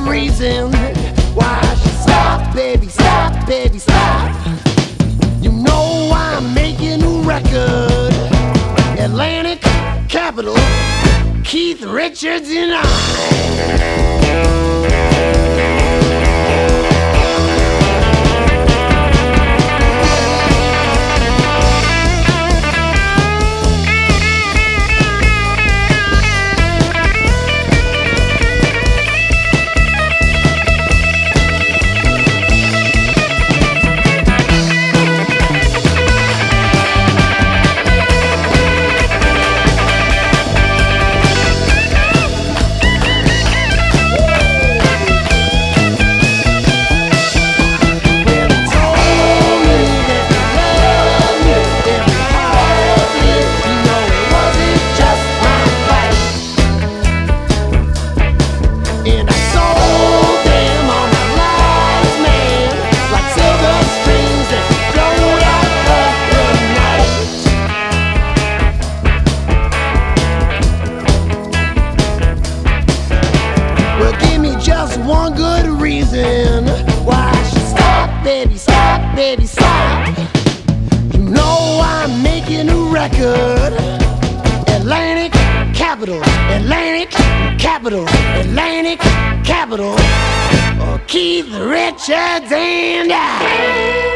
reason why I should stop, baby, stop, baby, stop. You know I'm making a record. Atlantic Capital, Keith Richards and one good reason why I should stop, baby, stop, baby, stop. You know I'm making a record. Atlantic Capital, Atlantic Capital, Atlantic Capital. Keith Richards and I.